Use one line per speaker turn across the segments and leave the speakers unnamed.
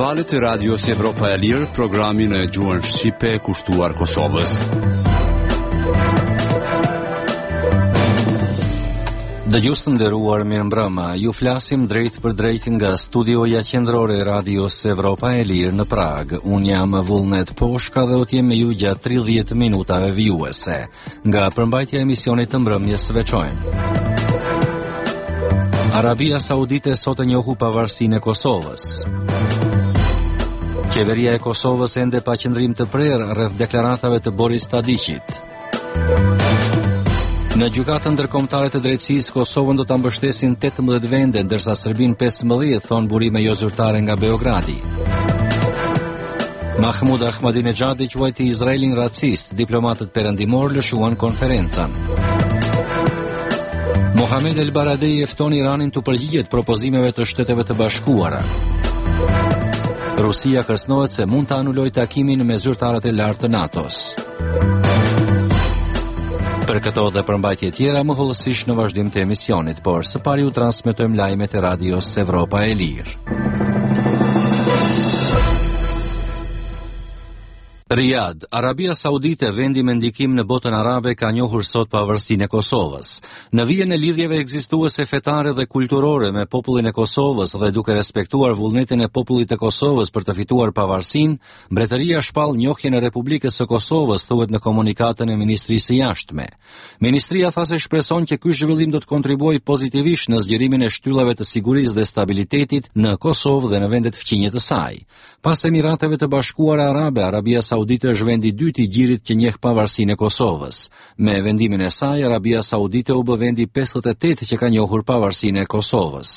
valët e radios Evropa e Lirë, programin e gjuhën shqipe kushtuar Kosovës.
Dëgjues të nderuar, mirëmbrëma. Ju flasim drejt për drejt nga studioja qendrore e radios Evropa e Lirë në Prag. Unë jam Vullnet Poshka dhe do të jem me ju gjatë 30 minutave vijuese. Nga përmbajtja e emisionit të mbrëmjes veçojmë. Arabia Saudite sot e njohu pavarësinë e Kosovës. Qeveria e Kosovës ende pa qëndrim të prerë rreth deklaratave të Boris Tadićit. Në gjykatën ndërkombëtare të drejtësisë, Kosovën do ta mbështesin 18 vende, ndërsa Serbinë 15, thon burime jo zyrtare nga Beogradi. Mahmud Ahmadinejadi quajti Izraelin racist, diplomatët perëndimor lëshuan konferencën. Mohamed El Baradei e fton Iranin të përgjigjet propozimeve të Shteteve të Bashkuara. Rusia kërcënohet se mund të anulojë takimin me zyrtarët e lartë të NATO-s. Për këto dhe përmbajtje tjera më hollësisht në vazhdim të emisionit, por së pari u transmetojmë lajmet e radios Evropa e Lirë. Riyadh, Arabia Saudite, vendi me ndikim në botën arabe, ka njohur sot pavarësinë e Kosovës. Në vijën e lidhjeve ekzistuese fetare dhe kulturore me popullin e Kosovës dhe duke respektuar vullnetin e popullit të Kosovës për të fituar pavarësinë, mbretëria shpall njohjen e Republikës së Kosovës, thuhet në komunikatën e Ministrisë së Jashtme. Ministria tha se shpreson që ky zhvillim do të kontribuojë pozitivisht në zgjerimin e shtyllave të sigurisë dhe stabilitetit në Kosovë dhe në vendet fqinje të saj. Pas Emirateve të Bashkuara Arabe, Arabia Saudite është vendi i dytë i gjirit që njeh pavarësinë e Kosovës. Me vendimin e saj, Arabia Saudite u bë vendi 58 që ka njohur pavarësinë e Kosovës.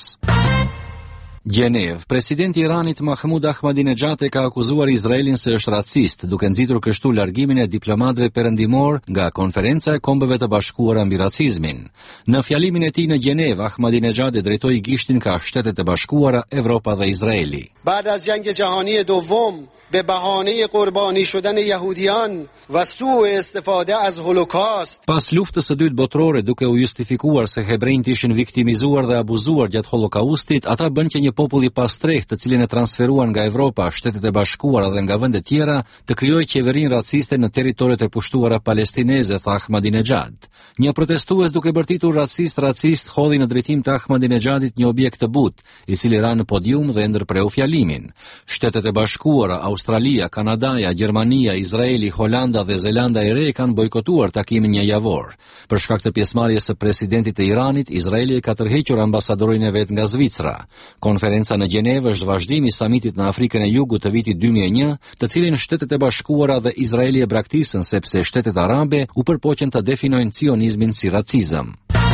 Gjenev, presidenti i Iranit Mahmud Ahmadinejad ka akuzuar Izraelin se është racist, duke nxitur kështu largimin e diplomatëve perëndimor nga konferenca e Kombeve të Bashkuara mbi racizmin. Në fjalimin e tij në Gjenev, Ahmadinejad drejtoi gishtin ka Shtetet e Bashkuara, Evropa dhe Izraeli.
بعد از جنگ جهانی دوم به بهانه قربانی شدن یهودیان و سوء استفاده از هولوکاست.
Pas luftës së dytë botërore, duke u justifikuar se hebrejt ishin viktimizuar dhe abuzuar gjatë Holokaustit, ata bën që një popull i pastrehtë, të cilin e transferuan nga Evropa, Shtetet e Bashkuara dhe nga vende tjera, të krijojë qeverinë raciste në territoret e pushtuara palestineze, tha Ahmadinejad. Një protestues duke bërtitur racist hodhi në drejtim të Ahmadinejadit një objekt të butë, i cili ra në podium dhe ndërpreu fjalimin. Shtetet e Bashkuara, Australia, Kanadaja, Gjermania, Izraeli, Holanda dhe Zelanda e Re kanë bojkotuar takimin një javor. Për shkak të pjesëmarrjes së presidentit të Iranit, Izraeli ka tërhequr ambasadorin e vet nga Zvicra. Konferenca në Gjenevë është vazhdim i samitit në Afrikën e Jugut të vitit 2001, të cilin Shtetet e Bashkuara dhe Izraeli e braktisën sepse Shtetet Arabe u përpoqen të definojnë cionizmin si racizëm.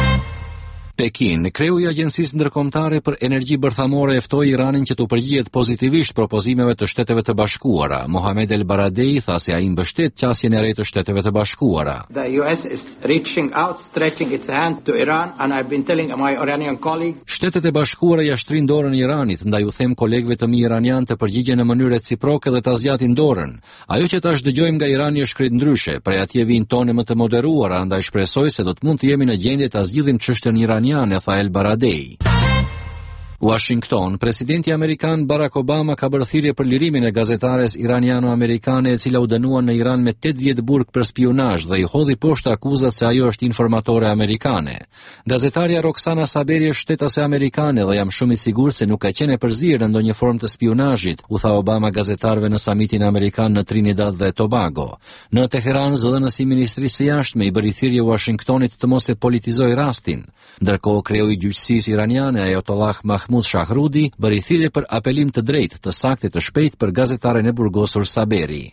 Pekin, kreu i Agjencisë Ndërkombëtare për Energji Bërthamore e ftoi Iranin që të përgjigjet pozitivisht propozimeve të Shteteve të Bashkuara. Mohamed El Baradei tha se ai mbështet qasjen e re të Shteteve të Bashkuara.
The US is reaching out, stretching its hand to Iran, and I've been telling my Iranian colleagues.
Shtetet e Bashkuara ja shtrin dorën Iranit, ndaj u them kolegëve të mi iranian të përgjigjen në mënyrë reciproke dhe ta zgjatin dorën. Ajo që tash dëgjojmë nga Irani është krejt ndryshe, prej atje vijnë tone më të moderuara, ndaj shpresoj se do të mund të jemi në gjendje ta zgjidhim çështën iraniane, tha El Baradei. Washington, presidenti amerikan Barack Obama ka bërë thirrje për lirimin e gazetares iraniano-amerikane e cila u dënuan në Iran me 8 vjet burg për spionazh dhe i hodhi poshtë akuzat se ajo është informatore amerikane. Gazetarja Roxana Saberi është shtetase amerikane dhe jam shumë i sigurt se nuk ka qenë e përzierë në ndonjë formë të spionazhit, u tha Obama gazetarëve në samitin amerikan në Trinidad dhe Tobago. Në Teheran, zëdhënësi i Ministrisë së Jashtme i bëri thirrje Washingtonit të mos e politizojë rastin. Ndërkohë, kreu i gjyqësisë iraniane Ayatollah Mahmoud Shahrudi bëri thirrje për apelim të drejtë, të saktë, të shpejtë për gazetaren e burgosur Saberi.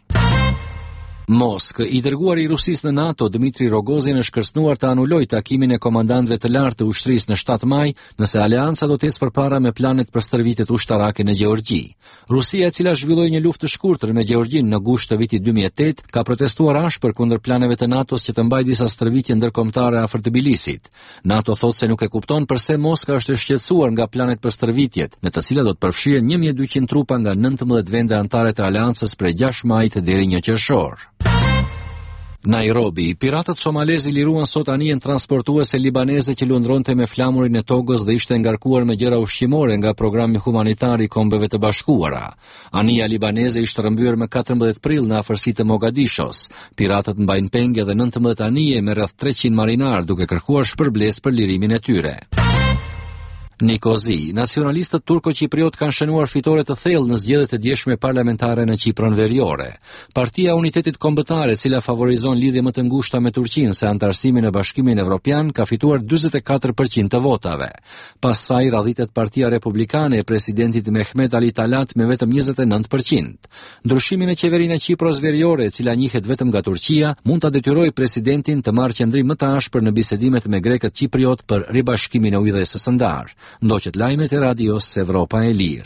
Moskë, i dërguari i Rusisë në NATO, Dmitri Rogozin, është kërcënuar të anulojë takimin e komandantëve të lartë të ushtrisë në 7 maj, nëse aleanca do të ecë përpara me planet për stërvitjet ushtarake në Gjeorgji. Rusia, e cila zhvilloi një luftë të shkurtër me Gjeorgjin në gusht të vitit 2008, ka protestuar ashpër kundër planeve të NATO-s që të mbajë disa stërvitje ndërkombëtare afër Tbilisit. NATO thotë se nuk e kupton pse Moska është e shqetësuar nga planet për stërvitjet, në të cilat do të përfshihen 1200 trupa nga 19 vende anëtare të aleancës prej 6 majit deri 1 qershor. Nairobi, piratët somalezi liruan sot anijen transportuese libaneze që lundronte me flamurin e togës dhe ishte ngarkuar me gjëra ushqimore nga programi humanitar i Kombeve të Bashkuara. Anija libaneze ishte rrëmbyer më 14 prill në afërsitë të Mogadishos. Piratët mbajnë penge dhe 19 anije me rreth 300 marinar duke kërkuar shpërblesë për lirimin e tyre. Nikozi, nacionalistët turko-qipriot kanë shënuar fitore të thellë në zgjedhjet e djeshme parlamentare në Qipërën Veriore. Partia Unitetit Kombëtar, e cila favorizon lidhje më të ngushta me Turqinë se antarësimin në Bashkimin Evropian, ka fituar 44% të votave. Pas saj radhitet Partia Republikane e presidentit Mehmet Ali Talat me vetëm 29%. Ndryshimin e qeverinë e Qipros Veriore, e cila njihet vetëm nga Turqia, mund ta detyrojë presidentin të marrë qendrim më të ashpër në bisedimet me grekët qipriot për ribashkimin e ujdes së ndar. Ndoqët lajmet e radios Evropa e Lirë.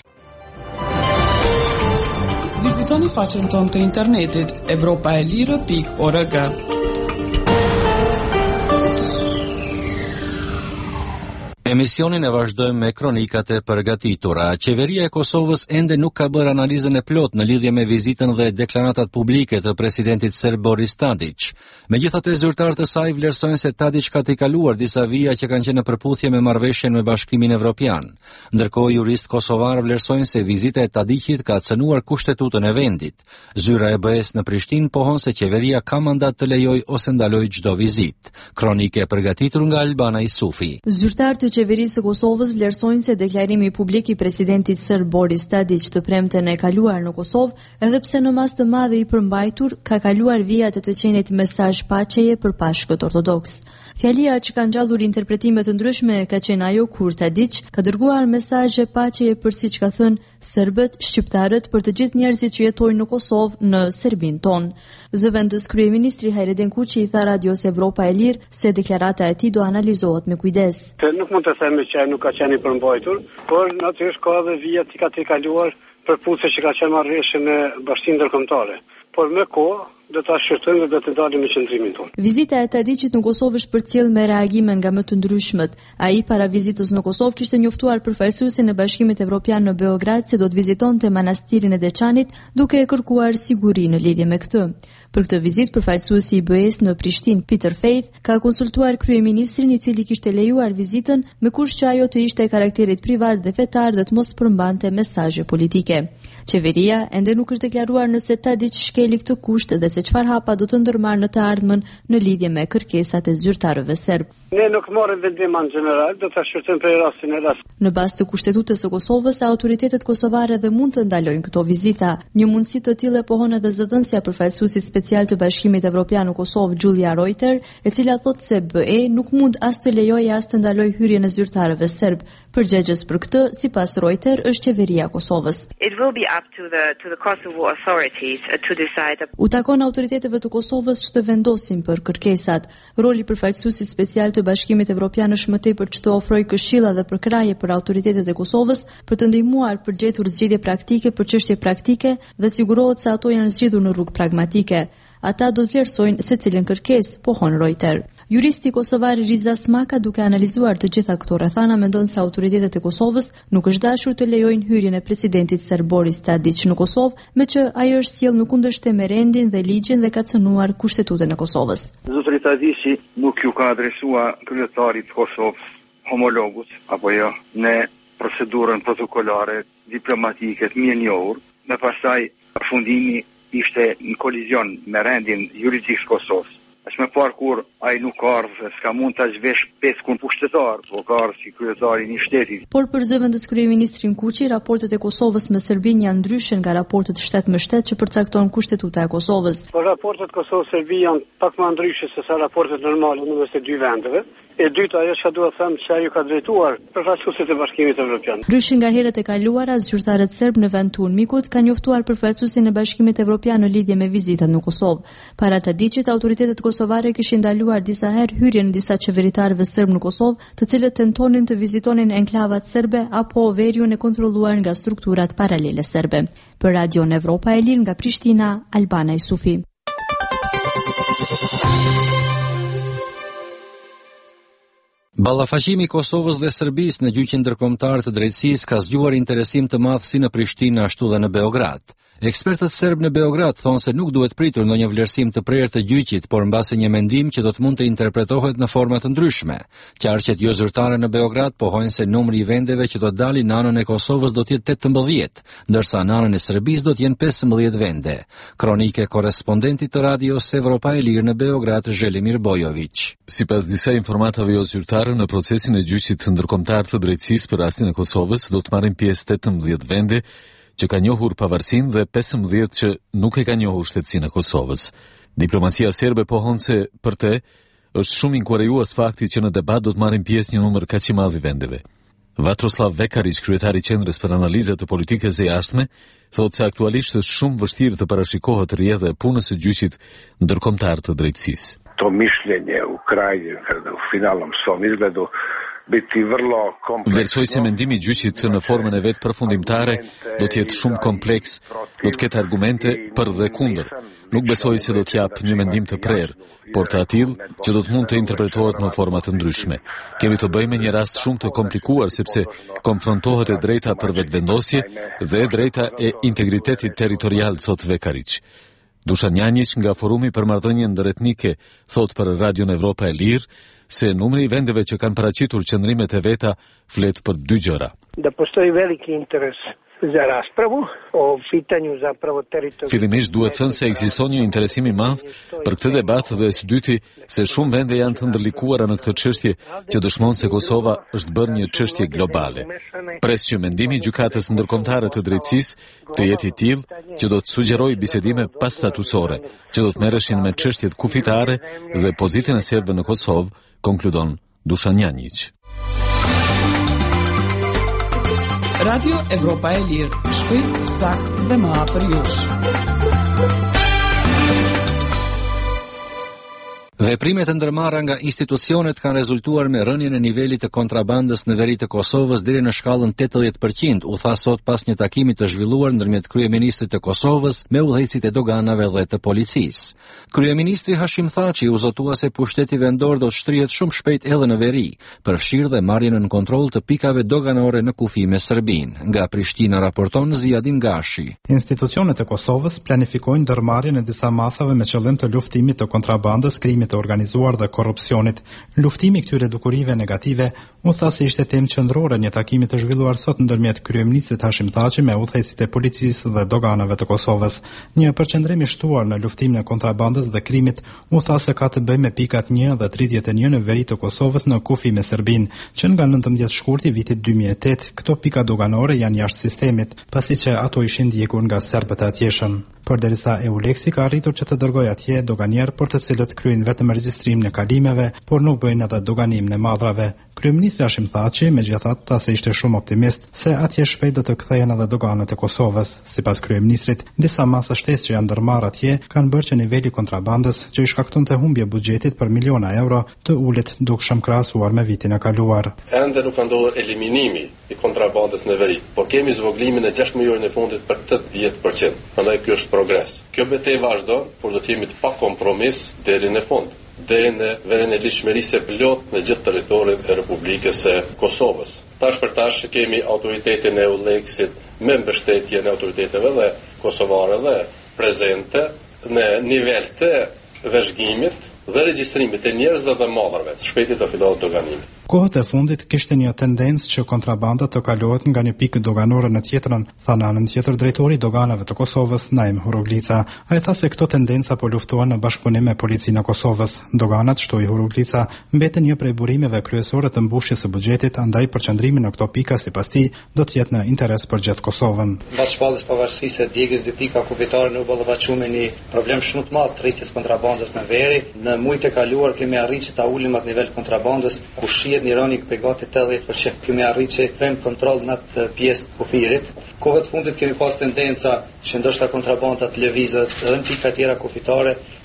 Vizitoni faqen tonë të internetit europaelire.org.
Emisionin e vazhdojmë me kronikat e përgatitura. Qeveria e Kosovës ende nuk ka bërë analizën e plot në lidhje me vizitën dhe deklaratat publike të presidentit serb Boris Tadić. Megjithatë, zyrtarët e saj vlerësojnë se Tadić ka tejkaluar disa vija që kanë qenë në përputhje me marrëveshjen me Bashkimin Evropian. Ndërkohë, juristë kosovar vlerësojnë se vizita e Tadićit ka cënuar kushtetutën e vendit. Zyra e BE-s në Prishtinë pohon se qeveria ka mandat të lejojë ose ndalojë çdo vizitë. Kronike e përgatitur nga Albana Isufi.
Zyrtarët e qeverisë së Kosovës vlerësojnë se deklarimi publik i presidentit serb Boris Tadić të premten e kaluar në Kosovë, edhe pse në mas të madhe i përmbajtur, ka kaluar vijat e të qenit mesazh paqeje për Pashkët Ortodoks. Fjalia që ka ngjallur interpretime të ndryshme ka qenë ajo kur Tadić ka dërguar mesazhe paqeje për, siç ka thënë, serbët, shqiptarët, për të gjithë njerëzit që jetojnë në Kosovë në Serbinë tonë. Zëvendës kryeministri Hajredin Kuçi i tha radios Evropa e Lirë se deklarata e tij do analizohet me kujdes.
Nuk mund të themi që nuk ka qenë i përmbajtur, por natyrisht ka edhe vija që ka tejkaluar përputhje që ka qenë marrëveshje me Bashkinë Ndërkombëtare. Por me kohë do ta shqyrtojmë dhe do të dalim me qëndrimin tonë.
Vizita e Tadićit në Kosovë është përcjell me reagime nga më të ndryshmet. Ai para vizitës në Kosovë kishte njoftuar përfaqësuesin e Bashkimit Evropian në Beograd se do të vizitonte manastirin e Deçanit, duke e kërkuar siguri në lidhje me këtë. Për këtë vizitë, përfaqësuesi i BE-s në Prishtinë, Peter Faith, ka konsultuar kryeministrin, i cili kishte lejuar vizitën me kusht që ajo të ishte e karakterit privat dhe fetar dhe të mos përmbante mesazhe politike. Qeveria ende nuk është deklaruar nëse Tadić shkeli këtë kusht dhe se çfarë hapa do të ndërmarrë në të ardhmen në lidhje me kërkesat e zyrtarëve serb.
Ne nuk marrim vendim në general, do ta shqyrtojmë për rastin e rast.
Në bazë të kushtetutës së Kosovës, autoritetet kosovare dhe mund të ndalojnë këto vizita. Një mundësi të tillë pohon edhe zëdhënësja e përfaqësuesit special të Bashkimit Evropian në Kosovë, Julia Reuter, e cila thotë se BE nuk mund as të lejojë as të ndalojë hyrjen e zyrtarëve serb. Përgjegjës për këtë, sipas Reuter, është qeveria e Kosovës.
It will be up to the Kosovo authorities to decide.
U takon autoriteteve të Kosovës që të vendosin për kërkesat. Roli i përfaqësuesit special të Bashkimit Evropian është më tepër që të ofrojë këshilla dhe përkraje për autoritetet e Kosovës për të ndihmuar për gjetur zgjidhje praktike për çështje praktike dhe sigurohet se ato janë zgjidhur në rrugë pragmatike. Ata do të vlerësojnë secilën kërkesë, pohon Reuter. Juristi kosovar Riza Smaka, duke analizuar të gjitha këto rrethana, mendon se autoritetet e Kosovës nuk është dashur të lejojnë hyrjen e presidentit serb Boris Tadić në Kosovë, me që ai është sjell në kundërshtim me rendin dhe ligjin dhe ka cënuar kushtetutën e Kosovës.
Zotëri Tadići nuk ju ka adresuar kryetarit të Kosovës homologut apo jo në procedurën protokollare diplomatike të mirë njohur, me pastaj përfundimi ishte në kolizion me rendin juridik të Kosovës. Është më parë kur ai nuk ka ardhur, s'ka mund ta zhvesh 5 kun pushtetar, po ka ardhur si kryetari i një shteti.
Por për zëvendës kryeministrin Kuçi, raportet e Kosovës me Serbinë janë ndryshe nga raportet shtet me shtet që përcakton kushtetuta e Kosovës.
Po raportet Kosovë-Serbi janë pak më ndryshe se sa raportet normale në mes të dy vendeve. E dyta, ajo që duhet të them që ajo ka drejtuar përfaqësuesit e Bashkimit Evropian.
Ndryshe nga herët e kaluara, zyrtarët serb në vend të Unmikut kanë njoftuar përfaqësuesin e Bashkimit Evropian në lidhje me vizitat në Kosovë. Para Tadićit, autoritetet kosovare kishin ndaluar disa herë hyrjen e disa qeveritarëve serb në Kosovë, të cilët tentonin të vizitonin enklavat serbe apo veriun e kontrolluar nga strukturat paralele serbe. Për Radion Evropa e Lirë nga Prishtina, Albana Isufi.
Ballafaqimi i Kosovës dhe Serbisë në gjyqin ndërkombëtar të drejtësisë ka zgjuar interesim të madh si në Prishtinë ashtu dhe në Beograd. Ekspertët serb në Beograd thonë se nuk duhet pritur ndonjë vlerësim të prerë të gjyqit, por mbasi një mendim që do të mund të interpretohet në forma të ndryshme. Qarqet jo zyrtare në Beograd pohojnë se numri i vendeve që do të dalin në anën e Kosovës do të jetë 18, ndërsa në anën e Serbisë do të jenë 15 vende. Kronike korrespondentit të radios Evropa e Lirë në Beograd, Zhelimir Bojović.
Sipas disa informatave jo zyrtare, në procesin e gjyqit ndërkombëtar të drejtësisë për rastin e Kosovës do të marrin pjesë 18 vende që ka njohur pavarësinë dhe 15 që nuk e ka njohur shtetësinë e Kosovës. Diplomacia serbe pohon se për te është shumë inkurajues fakti që në debat do të marrin pjesë një numër kaq i madh i vendeve. Vatroslav Vekarić, kryetari i Qendrës për Analizat të Politikës së Jashtme, thotë se aktualisht është shumë vështirë të parashikohet rrjedhja e punës së gjyqit ndërkombëtar të drejtësisë.
To mišljenje u finalnom svom izgledu biti vrlo kompleksno.
Vlerësoj se mendimi i gjyqit në formën e vet përfundimtare do të jetë shumë kompleks, do të ketë argumente për dhe kundër. Nuk besoj se do të jap një mendim të prerë, por të atill që do të mund të interpretohet në forma të ndryshme. Kemi të bëjmë një rast shumë të komplikuar sepse konfrontohet e drejta për vetvendosje dhe drejta e integritetit territorial, thot Vekarić. Dušan Janjić nga Forumi për Marrëdhënien Ndëretnike thot për Radion Evropa e Lirë se numri i vendeve që kanë paraqitur qëndrimet e veta flet për 2 gjëra.
Da postoji veliki interes za raspravu o pitanju zapravo teritorijalnog.
Fillimisht duhet thënë se ekziston një interesim i madh për këtë debat dhe së dyti se shumë vende janë të ndërlikuara në këtë çështje që dëshmon se Kosova është bërë një çështje globale. Pres që mendimi i gjykatës ndërkombëtare të drejtësisë të jetë i tillë që do të sugjerojë bisedime pastatusore, që do të merreshin me çështjet kufitare dhe pozitën e serbëve në Kosovë, konkludon Dušan Janjić.
Radio Evropa e Lirë, shpejt, sakt dhe më afër jush.
Veprimet e ndërmarra nga institucionet kanë rezultuar me rënien e nivelit të kontrabandës në veri të Kosovës deri në shkallën 80%, u tha sot pas një takimi të zhvilluar ndërmjet kryeministrit të Kosovës me udhëheqësit e doganave dhe të policisë. Kryeministri Hashim Thaçi u zotua se pushteti vendor do të shtrihet shumë shpejt edhe në veri, përfshirë dhe marrjen në kontroll të pikave doganore në kufi me Serbinë. Nga Prishtina raporton Ziadin Gashi.
Institucionet e Kosovës planifikojnë ndërmarrjen e disa masave me qëllim të luftimit të kontrabandës, krimit të organizuar dhe korrupsionit. Luftimi këtyre dukurive negative u tha se ishte temë qendrore një takimi të zhvilluar sot ndërmjet kryeministrit Hashim Thaçi me udhëheqësit e policisë dhe doganave të Kosovës. Një përqendrim i shtuar në luftimin e kontrabandës dhe krimit u tha se ka të bëjë me pikat 1 dhe 31 në veri të Kosovës në kufi me Serbinë, që nga 19 shkurti vitit 2008 këto pika doganore janë jashtë sistemit, pasi që ato ishin ndjekur nga serbët e atjeshëm. Përderisa EULEX-i ka arritur që të dërgojë atje doganier për të cilët kryejnë vetëm regjistrim në kalimeve, por nuk bëjnë edhe doganim në madrave. Kryeministri Hashim Thaçi megjithatë tha se ishte shumë optimist se atje shpejt do të kthehen edhe doganët e Kosovës. Sipas kryeministrit, disa masa shtesë që janë ndërmarrë atje kanë bërë që niveli kontrabandës që i shkaktonte humbje buxhetit për miliona euro të ulet dukshëm krahasuar me vitin e kaluar.
Ende nuk ka ndodhur eliminimi i kontrabandës në veri, por kemi zvoglimin e 6 milionit në fundit për 80%. Prandaj ky është progres. Kjo betejë vazhdon, por do të jemi të pa kompromis deri në fund. Dhe në veren e lishmërisë e plot në gjithë territorin e Republikës së Kosovës. Tash për tash kemi autoritetin e EULEX-it me mbështetjen e autoriteteve dhe kosovare dhe prezente në nivel të vëzhgimit dhe regjistrimit e njerëzve dhe mallarve. Shpejt do fillohet doganimi.
Kohët e fundit kishte një tendencë që kontrabanda të kalohet nga një pikë doganore në tjetrën, tha në anën tjetër drejtori i doganave të Kosovës, Naim Huruglica. Ai tha se këto tendenca po luftohen në bashkëpunim me policinë e Kosovës. Doganat, shtoi Huruglica, mbeten një prej burimeve kryesore të mbushjes së buxhetit, andaj përqendrimi në këto pika sipas tij do të jetë në interes për gjithë Kosovën.
Mbas shpalljes pavarësisë së djegjes 2 pika kufitare në bollavaçume një problem shumë të madh të rritjes kontrabandës në veri. Në muajt e kaluar kemi arritur ta ulim atë nivel kontrabandës ku shihet një rënje për gati 80%. Kemi arritur që them kontroll në atë pjesë të kufirit. Kohët fundit kemi pas tendenca që ndoshta kontrabanda të lëvizet edhe në pika tjera kufitare.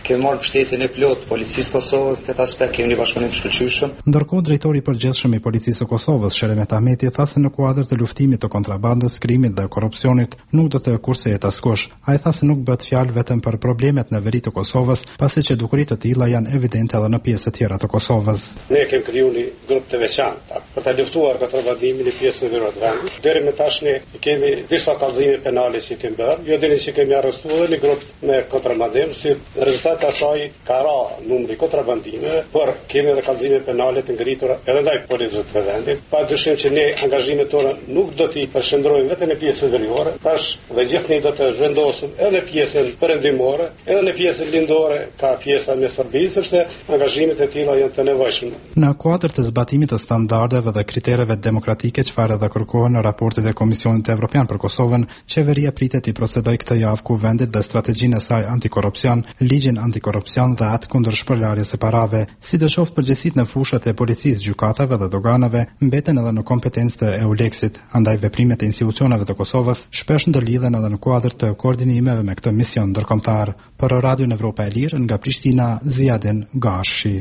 Kemi marrë mbështetjen e plot policisë Kosovës, në këtë aspekt kemi një bashkëpunim të shkëlqyeshëm.
Ndërkohë drejtori i përgjithshëm i policisë së Kosovës, Sheremet Ahmeti, tha se në kuadër të luftimit të kontrabandës, krimit dhe korrupsionit nuk do të kursehet askush. Ai tha se nuk bëhet fjalë vetëm për problemet në veri të Kosovës, pasi që dukuri të tilla janë evidente edhe në pjesë të tjera të Kosovës.
Ne kemi krijuar një grup të veçantë për ta luftuar kontrabandimin në pjesën e veriut të vendit. Deri më tash ne kemi disa kallëzime penale që kemi bërë, jo deri që kemi arrestuar një grup me kontrabandim, si rezultat të asaj ka ra numri kontrabandimeve, por kemi edhe kallëzime penale të ngritura edhe ndaj policës të vendit. Padyshim që ne angazhimet tona nuk do t'i përshëndrojmë vetëm në pjesën veriore, tash dhe gjithnjë do të zhvendosim edhe në pjesën perëndimore, edhe në pjesën lindore, ka pjesa me Serbi, sepse angazhimet e tilla janë të nevojshme.
Në kuadër të zbatimit të standardeve dhe kritereve demokratike çfarë edhe kërkohen në raportet e Komisionit Evropian për Kosovën, qeveria pritet i procedojë këtë javë kuvendit dhe strategjinë e saj antikorrupsion, ligjin antikorrupsion dhe atë kundër shpërlarjes së parave. Sidoqoftë përgjegjësitë në fushat e policisë, gjykatave dhe doganave mbeten edhe në kompetencë të EULEX-it, andaj veprimet e institucioneve të Kosovës shpesh ndërlidhen edhe në kuadër të koordinimeve me këtë mision ndërkombëtar. Për Radio Evropa e Lirë nga Prishtina, Ziadin Gashi.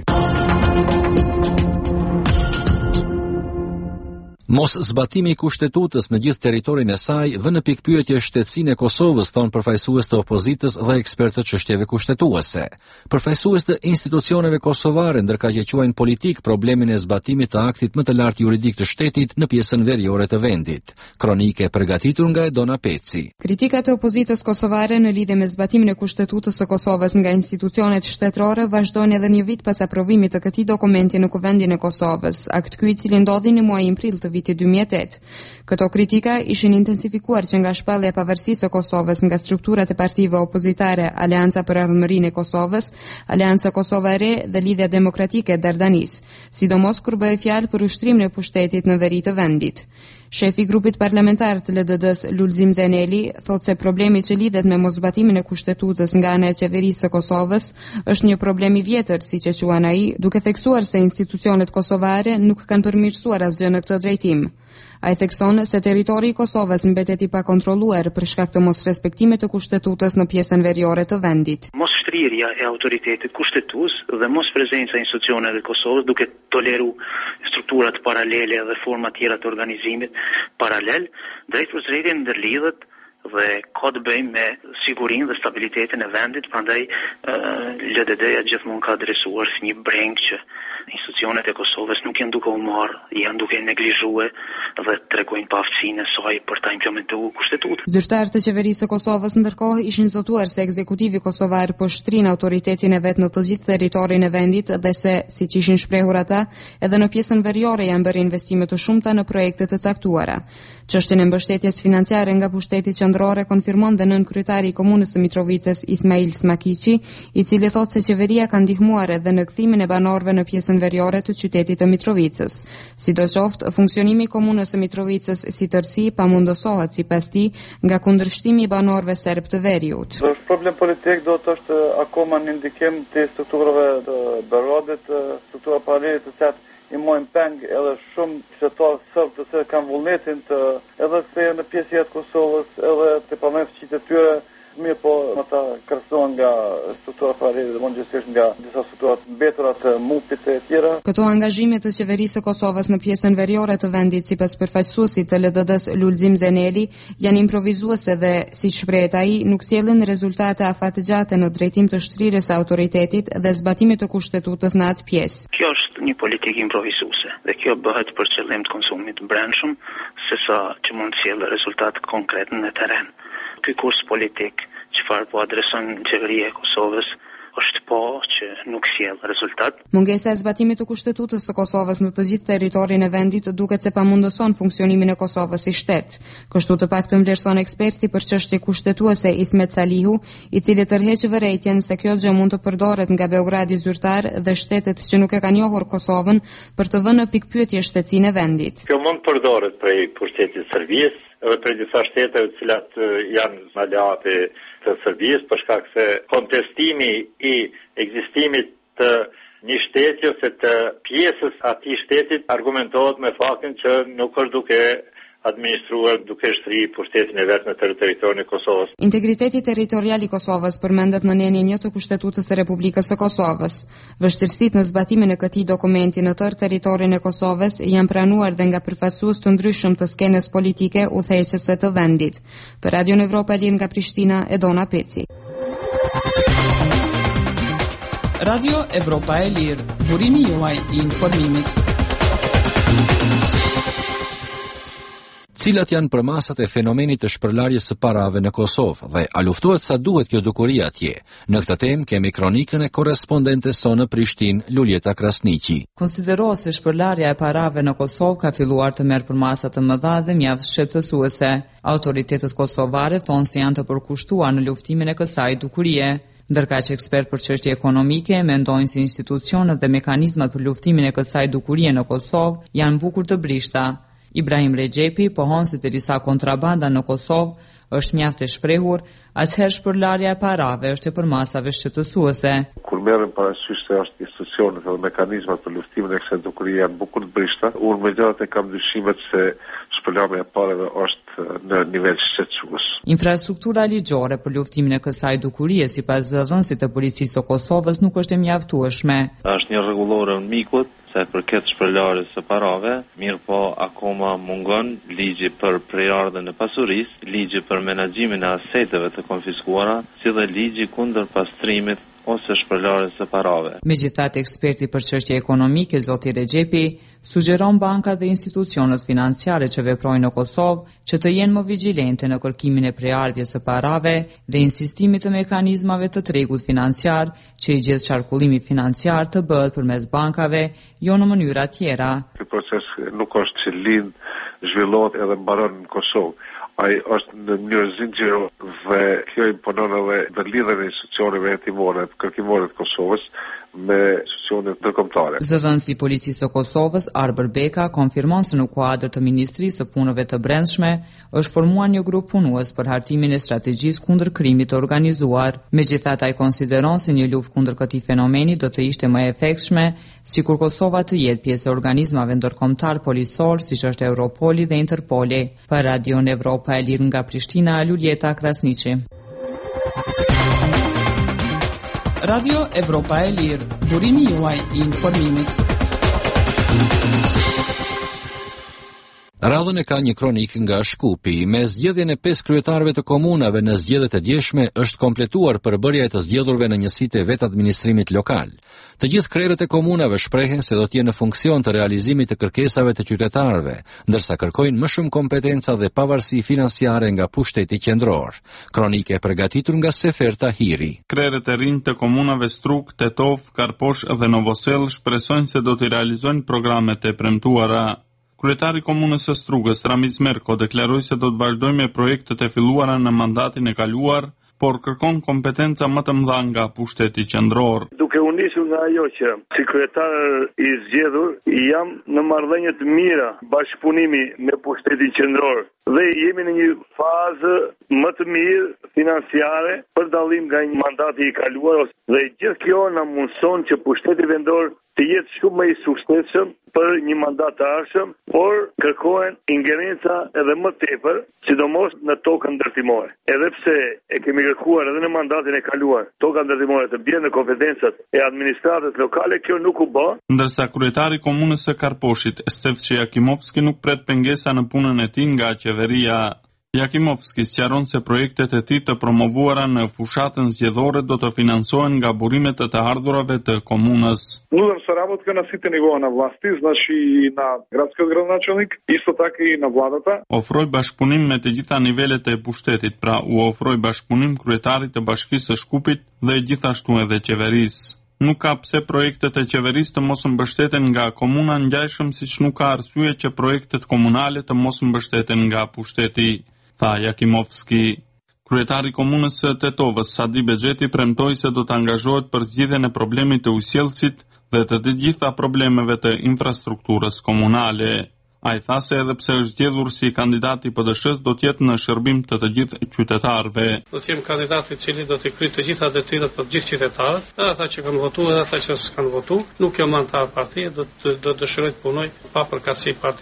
Mos zbatimi i kushtetutës në gjithë territorin e saj vën në pikpyetje shtetësinë e Kosovës, thon përfaqësues të opozitës dhe ekspertë të çështjeve kushtetuese. Përfaqësues të institucioneve kosovare ndërkaq që quajnë politik problemin e zbatimit të aktit më të lartë juridik të shtetit në pjesën veriore të vendit. Kronike përgatitur nga Edona Peci.
Kritikat e opozitës kosovare në lidhje me zbatimin e kushtetutës së Kosovës nga institucionet shtetërore vazhdojnë edhe një vit pas aprovimit të këtij dokumenti në Kuvendin e Kosovës, akt ky i cili ndodhi në muajin prill të vitit 2008. Këto kritika ishin intensifikuar që nga shpallja e pavarësisë së Kosovës nga strukturat e partive opozitare Aleanca për Ardhmërinë e Kosovës, Aleanca Kosova e Re dhe Lidhja Demokratike e Dardanis, sidomos kur bëhej fjalë për ushtrimin e pushtetit në veri të vendit. Shefi i grupit parlamentar të LDD-s, Lulzim Zeneli, thotë se problemi që lidhet me mosbatimin e kushtetutës nga ana e qeverisë së Kosovës është një problem i vjetër, siç e quan ai, duke theksuar se institucionet kosovare nuk kanë përmirësuar asgjë në këtë drejtim. Ai thekson se territori i Kosovës mbetet i pakontrolluar për shkak të mosrespektimit të kushtetutës në pjesën veriore të vendit.
Moshtrirja e autoritetit kushtetues dhe mos prezenca e institucioneve të Kosovës duke toleru strukturat paralele dhe forma tjera të organizimit paralel, drejt për drejtë ndërlidhet dhe ka të bëjmë me sigurinë dhe stabilitetin e vendit, prandaj LDD-ja gjithmonë ka adresuar si një breng që institucionet e Kosovës nuk janë duke u marrë, janë duke neglizhue dhe tregojnë paaftësinë e saj për ta implementuar kushtetutën.
Zyrtarët e qeverisë së Kosovës ndërkohë ishin zotuar se ekzekutivi kosovar po shtrin autoritetin e vet në të gjithë territorin e vendit dhe se, siç ishin shprehur ata, edhe në pjesën veriore janë bërë investime të shumta në projekte të caktuara. Çështjen e mbështetjes financiare nga pushteti qendror konfirmon dhe nën kryetari i komunës së Mitrovicës Ismail Smakiqi, i cili thotë se qeveria ka ndihmuar edhe në kthimin e banorëve në pjesën veriore të qytetit të Mitrovicës. Sidoqoftë, funksionimi i komunës së Mitrovicës si tërësi pamundosohet sipas tij nga kundërshtimi i banorëve serb të veriut.
Është problem politik, do të është akoma në ndikim të strukturave të Berodit, struktura paralele të cilat i mojnë peng edhe shumë qytetarë sërbë të cilët kanë vullnetin të edhe se në pjesë të Kosovës edhe të pamëfqit e tyre, mirë po ata kërcënohen nga struktura paralele dhe mëngjesisht nga disa struktura mbetura të MUP-it e tjera.
Këto angazhime të qeverisë së Kosovës në pjesën veriore të vendit, sipas përfaqësuesit të LDD-s Lulzim Zeneli, janë improvizuese dhe, siç shprehet ai, nuk sjellin rezultate afatgjate në drejtim të shtrirjes së autoritetit dhe zbatimit të kushtetutës në atë pjesë.
Kjo është një politikë improvizuese dhe kjo bëhet për qëllim të konsumit të brendshëm, sesa që mund të sjellë rezultate konkrete në terren. Ky kurs politik çfarë po adreson qeveria e Kosovës është po që nuk sjell rezultat.
Mungesa e zbatimit të kushtetutës së Kosovës në të gjithë territorin e vendit duket se pamundoson funksionimin e Kosovës si shtet. Kështu të paktën vlerëson eksperti për çështje kushtetuese Ismet Salihu, i cili tërheq vërejtjen se kjo gjë mund të përdoret nga Beogradi zyrtar dhe shtetet që nuk e kanë njohur Kosovën për të vënë në pikpyetje shtetësinë e vendit.
Kjo mund të përdoret prej pushtetit të Serbisë edhe për disa shtete të cilat janë aleate të Serbisë, për shkak se kontestimi i ekzistimit të një shteti ose të pjesës atij shtetit argumentohet me faktin që nuk është duke administruar duke shtrirë pushtetin e vet në territorin e Kosovës.
Integriteti territorial i Kosovës përmendet në anënin 1 të Kushtetutës së Republikës së Kosovës. Vështirësitë në zbatimin e këtij dokumenti në tërë territorin e Kosovës janë pranuar dhe nga përfaqësues të ndryshëm të skenës politike udhëheqëse të vendit. Për Radio Evropa Lir nga Prishtina, Edona Peci.
Radio Evropa e Lirë, burimi juaj i informimit.
Cilat janë përmasat e fenomenit të shpërlarjes së parave në Kosovë dhe a luftohet sa duhet kjo dukuri atje? Në këtë temë kemi kronikën e korrespondentes sonë në Prishtinë, Luljeta Krasniqi.
Konsiderohet se shpërlarja e parave në Kosovë ka filluar të merr përmasa të mëdha dhe mjaft shqetësuese. Autoritetet kosovare thonë se janë të përkushtuar në luftimin e kësaj dukurie. Ndërka që ekspert për çështje ekonomike mendojnë se institucionet dhe mekanizmat për luftimin e kësaj dukurie në Kosovë janë bukur të brishta. Ibrahim Rexhepi pohon se derisa kontrabanda në Kosovë është mjaft e shprehur, atëherë shpërlarja e parave është e përmasave shqetësuese.
Kur merrem parasysh se është institucionet dhe mekanizmat për luftimin e kësaj dukurie janë bukur të brishta, unë megjithatë kam dyshimet se shpërlarja e parave është në nivel shqetësues.
Infrastruktura ligjore për luftimin e kësaj dukurie sipas dhënësit të policisë së Kosovës nuk është e mjaftueshme.
Është një rregullore në mikut se përket shpërlarjes së parave, mirë po akoma mungon ligji për prerardhjen e pasurisë, ligji për menaxhimin e aseteve të konfiskuara, si dhe ligji kundër pastrimit ose shpërlarjes së parave.
Megjithatë, eksperti për çështje ekonomike zoti Rexhepi sugjeron bankat dhe institucionet financiare që veprojnë në Kosovë që të jenë më vigjilente në kërkimin e prerardhjes së parave dhe insistimit të mekanizmave të tregut financiar që i gjithë qarkullimi financiar të bëhet përmes bankave, jo në mënyra tjera.
Ky proces nuk është që lind, zhvillohet edhe mbaron në Kosovë. Ai është në mënyrë zinxhirore dhe kjo imponon edhe ndërlidhjen e institucioneve hetimore, kërkimore të Kosovës me institucionet ndërkombëtare.
Zëdhënësi i policisë së Kosovës, Arber Beka, konfirmon se në kuadër të Ministrisë së Punëve të Brendshme është formuar një grup punues për hartimin e strategjisë kundër krimit të organizuar. Megjithatë, ai konsideron se një luftë kundër këtij fenomeni do të ishte më e efektshme sikur Kosova të jetë pjesë e organizmave ndërkombëtar policor siç është Europoli dhe Interpoli. Për Radio Evropa e Lir nga Prishtina, Luljeta Krasniqi.
Radio Evropa e Lirë, burimi juaj i informimit.
Radhën e ka një kronik nga Shkupi. Me zgjedhjen e 5 kryetarëve të komunave në zgjedhjet e djeshme është kompletuar përbërja e të zgjedhurve në njësitë e vetë administrimit lokal. Të gjithë krerët e komunave shprehen se do të jenë në funksion të realizimit të kërkesave të qytetarëve, ndërsa kërkojnë më shumë kompetenca dhe pavarësi financiare nga pushteti qendror. Kronike e përgatitur nga Sefer Tahiri.
Krerët e rinj të komunave Struk, Tetov, Karposh dhe Novosel shpresojnë se do të realizojnë programet e premtuara. Kryetari i komunës së Strugës, Ramiz Merko, deklaroi se do të vazhdojë me projektet e filluara në mandatin e kaluar, por kërkon kompetenca më të mëdha nga pushteti qendror.
Duke u nisur nga ajo që si kryetar i zgjedhur jam në marrëdhënie të mira bashkëpunimi me pushtetin qendror dhe jemi në një fazë më të mirë financiare për dallim nga një mandati i kaluar dhe gjithë kjo na mundson që pushteti vendor të jetë shumë më i suksesshëm për një mandat të ardhshëm, por kërkohen ingerenca edhe më tepër, sidomos në tokën ndërtimore. Edhe pse e kemi kërkuar edhe në mandatin e kaluar, toka ndërtimore të bjerë në kompetencat e administratës lokale, kjo nuk u bë.
Ndërsa kryetari i komunës së Karposhit, Stefçi Jakimovski, nuk pret pengesa në punën e tij nga qeveria. Jakimovski sqaron se projektet e tij të promovuara në fushatën zgjedhore do të financohen nga burimet e të ardhurave të komunës.
Nudëm se работка на сите нивоа на власти, значи и на градскиот градоначалник, исто така и на владата.
Ofroi bashkëpunim me të gjitha nivelet e pushtetit, pra u ofroi bashkëpunim kryetarit të Bashkisë së Shkupit dhe gjithashtu edhe qeverisë. Nuk ka pse projektet e qeverisë të mos mbështeten nga komuna ngjajshëm siç nuk ka arsye që projektet komunale të mos mbështeten nga pushteti, tha Jakimovski. Kryetari i komunës së Tetovës, Sadi Bexheti, premtoi se do të angazhohet për zgjidhjen e problemit të ujësjellësit dhe të gjitha problemeve të infrastrukturës komunale. Ai tha se edhe pse është zgjedhur si kandidat i PDSH-s do të jetë në shërbim të gjithë qytetarëve.
Do të jem kandidati i cili do të kryejë të gjitha detyrat për të gjithë qytetarët, edhe ata që kanë votuar edhe ata që s'kan votuar, nuk jam antar partie, do dëshiroj të punoj pa përkatësi partijake.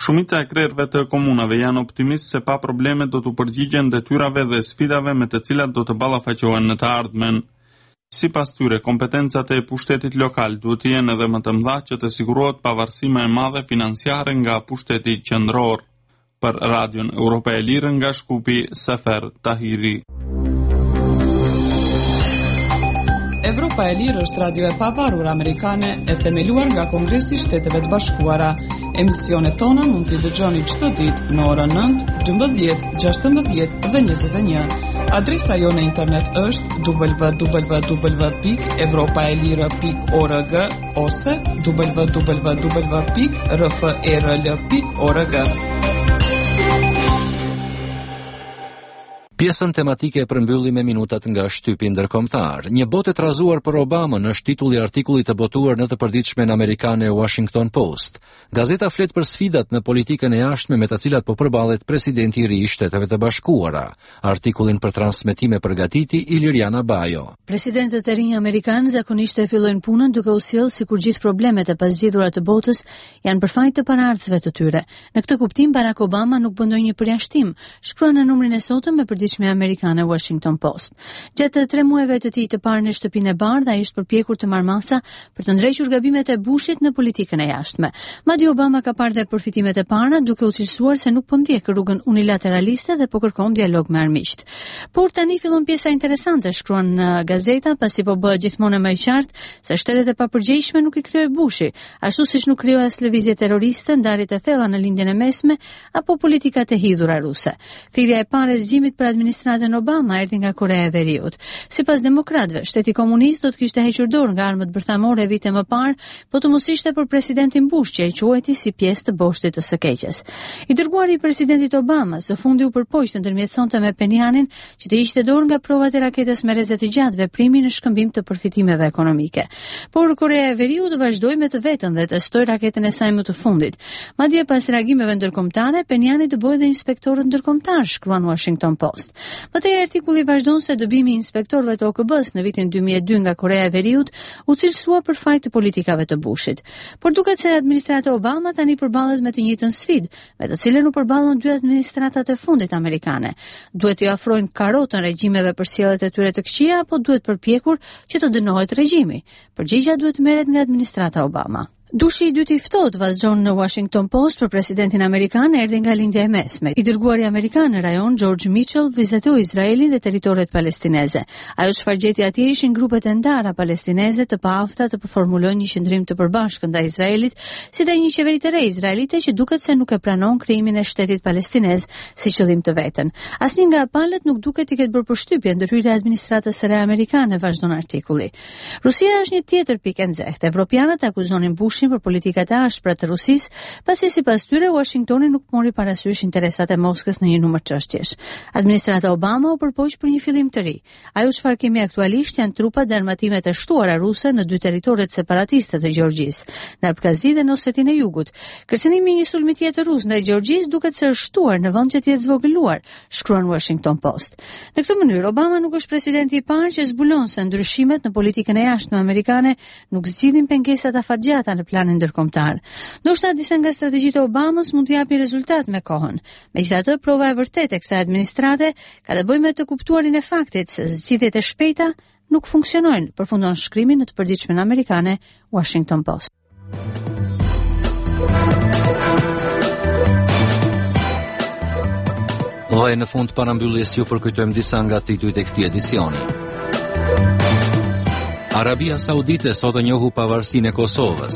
Shumica e krerëve të komunave janë optimistë se pa probleme do të përgjigjen detyrave dhe sfidave me të cilat do të ballafaqohen në të ardhmen. Sipas tyre, kompetencat e pushtetit lokal duhet të jenë edhe më të mëdha që të sigurohet pavarësi më e madhe financiare nga pushteti qendror. Për Radion Evropa e Lirë nga Shkupi, Sefer Tahiri.
Evropa e Lirë është radio e pavarur amerikane e themeluar nga Kongresi i Shteteve të Bashkuara. Emisionet tona mund t'i dëgjoni çdo ditë në orën 9, 12, 16 dhe 21. Adresa jo në internet është www.evropaelire.org ose www.rferl.org.
Pjesën tematike e përmbyllim me minutat nga shtypi ndërkombëtar. Një botë e trazuar për Obamën është titulli i artikullit të botuar në të përditshmen amerikane Washington Post. Gazeta flet për sfidat në politikën e jashtme me të cilat po përballet presidenti i ri i Shteteve të Bashkuara. Artikullin për transmetime përgatiti Iliriana Bajo.
Presidentët e rinj amerikanë zakonisht e fillojnë punën duke u sjellë sikur gjithë problemet e pazgjedhura të botës janë për fajin e paraardhësve të tyre. Në këtë kuptim Barack Obama nuk bën ndonjë përjashtim, shkruan në numrin e sotëm me përditshme amerikane Washington Post. Gjatë 3 muajve të tij të parë në shtëpinë e bardhë, ai është përpjekur të marrë masa për të ndrequr gabimet e Bushit në politikën e jashtme. Madje Obama ka parë dhe përfitimet e para, duke u cilësuar se nuk po ndjek rrugën unilateraliste dhe po kërkon dialog me armiqt. Por tani fillon pjesa interesante, shkruan në gazeta, pasi po bëhet gjithmonë më e qartë se shtetet e papërgjegjshme nuk i krijoi Bushi, ashtu siç nuk krijoi as lëvizje terroriste, ndarjet e thella në lindjen e mesme apo politikat e hidhura ruse. Thirrja e parë e zgjimit për administratën Obama erdhi nga Korea e Veriut. Sipas demokratëve, shteti komunist do të kishte hequr dorë nga armët bërthamore vite më parë, po të mos ishte për presidentin Bush që e quajti si pjesë të boshtit të së keqes. I dërguari i presidentit Obama së fundi u përpoq të ndërmjetësonte me Penjanin që të hiqte dorë nga provat e raketës me rrezet të gjatë veprimi në shkëmbim të përfitimeve ekonomike. Por Korea e Veriut vazhdoi me të vetën dhe testoi raketën e saj më të fundit. Madje pas reagimeve ndërkombëtare, Penjani dëboi dhe inspektorët ndërkombëtar, shkruan Washington Post. Mëtej artikulli vazhdon se dëbimi i inspektorëve të OKB-s në vitin 2002 nga Korea e Veriut u cilësua për fajt të politikave të Bushit. Por duket se administrata Obama tani përballet me të njëjtën sfidë, me të cilën u përballën dy administratat e fundit amerikane. Duhet t'i ofrojnë karotën regjimeve për sjelljet e tyre të këqija apo duhet përpjekur që të dënohet regjimi? Përgjigjja duhet merret nga administrata Obama. Dushi i dytë i ftohtë vazhdon në Washington Post për presidentin amerikan erdhi nga lindja e mesme. I dërguari amerikan në rajon George Mitchell vizitoi Izraelin dhe territoret palestineze. Ajo çfarë gjeti atje ishin grupet e ndara palestineze të paafta të përformulojnë një qendrim të përbashkët ndaj Izraelit, si dhe një qeveri të re izraelite që duket se nuk e pranon krijimin e shtetit palestinez si qëllim të vetën. Asnjë nga palët nuk duket i ketë bërë përshtypje ndërhyrja e administratës së re amerikane, vazhdon artikulli. Rusia është një tjetër pikë e nxehtë. Evropianët akuzonin Bushin për politikat e ashpra të Rusisë, pasi sipas tyre Washingtoni nuk mori parasysh interesat e Moskës në një numër çështjesh. Administrata Obama u përpoq për një fillim të ri. Ajo çfarë kemi aktualisht janë trupat dhe armatimet e shtuara ruse në dy territoret separatiste të Gjeorgjisë, në Abkazi dhe në Osetinë e Jugut. Kërcënimi i një sulmi tjetër rus ndaj Gjeorgjisë duket se është shtuar në vend që të jetë zvogëluar, shkruan Washington Post. Në këtë mënyrë Obama nuk është presidenti i parë që zbulon se ndryshimet në politikën e jashtme amerikane nuk zgjidhin pengesat afatgjata në planin ndërkombëtar. Ndoshta disa nga strategjitë e Obamës mund të japin rezultat me kohën. Megjithatë, prova e vërtetë e kësaj administrate ka të bëjë me të kuptuarin e faktit se zgjidhjet e shpejta nuk funksionojnë, përfundon shkrimi në të përditshmen amerikane Washington Post.
Dhe në fund parambyljes ju përkujtojmë disa nga titujt e këtij edicioni. Arabia Saudite sot e njohu pavarësinë e Kosovës.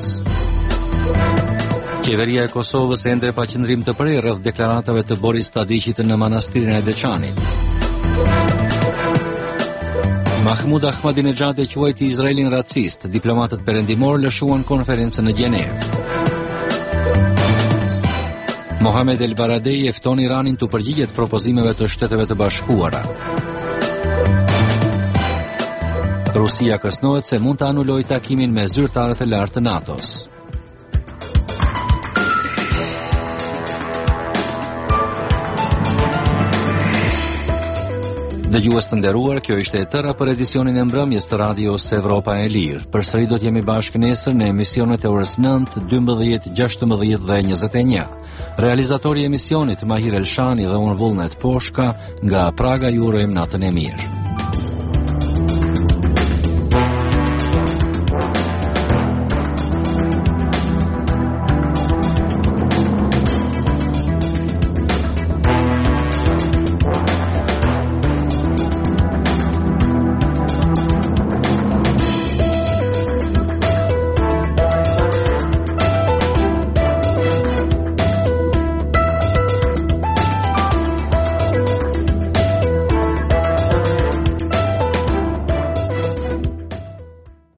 Qeveria e Kosovës ende pa qëndrim të prerë rreth deklaratave të Boris Tadićit në manastirin e Deçanit. Mahmud Ahmadinejad e quajti Izraelin racist, diplomatët perëndimor lëshuan konferencën në Gjenevë. Mohamed El Baradei e fton Iranin të përgjigjet propozimeve të Shteteve të Bashkuara. Rusia kërcënohet se mund të anulojë takimin me zyrtarët e lartë të NATO-s. Dëgjues të nderuar, kjo ishte e tëra për edicionin e mbrëmjes të radios Evropa e Lirë. Përsëri do të jemi bashkë nesër në emisionet e orës 9, 12, 16 dhe 21. Realizatori i emisionit Mahir Elshani dhe unë Vullnet Poshka, nga Praga ju urojmë natën e mirë.